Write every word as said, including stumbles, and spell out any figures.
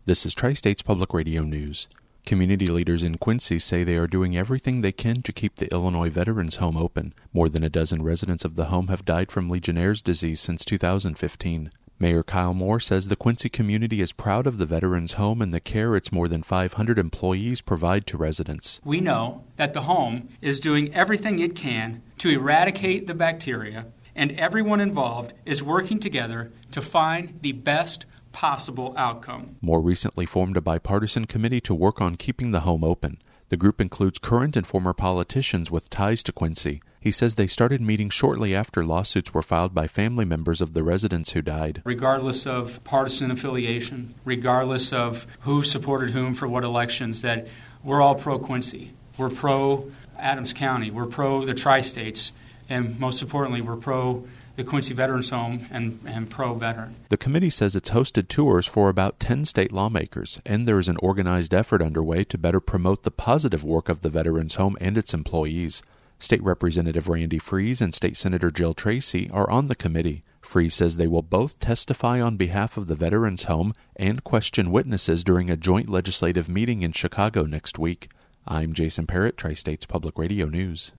This is Tri-States Public Radio News. Community leaders in Quincy say they are doing everything they can to keep the Illinois Veterans Home open. More than a dozen residents of the home have died from Legionnaire's disease since two thousand fifteen. Mayor Kyle Moore says the Quincy community is proud of the Veterans Home and the care its more than five hundred employees provide to residents. We know that the home is doing everything it can to eradicate the bacteria, and everyone involved is working together to find the best possible outcome. Moore recently formed a bipartisan committee to work on keeping the home open. The group includes current and former politicians with ties to Quincy. He says they started meeting shortly after lawsuits were filed by family members of the residents who died. Regardless of partisan affiliation, regardless of who supported whom for what elections, that we're all pro-Quincy. We're pro-Adams County. We're pro the Tri-States. And most importantly, we're pro the Quincy Veterans Home and, and pro-veteran. The committee says it's hosted tours for about ten state lawmakers, and there is an organized effort underway to better promote the positive work of the Veterans Home and its employees. State Representative Randy Freese and State Senator Jill Tracy are on the committee. Freese says they will both testify on behalf of the Veterans Home and question witnesses during a joint legislative meeting in Chicago next week. I'm Jason Parrott, Tri-States Public Radio News.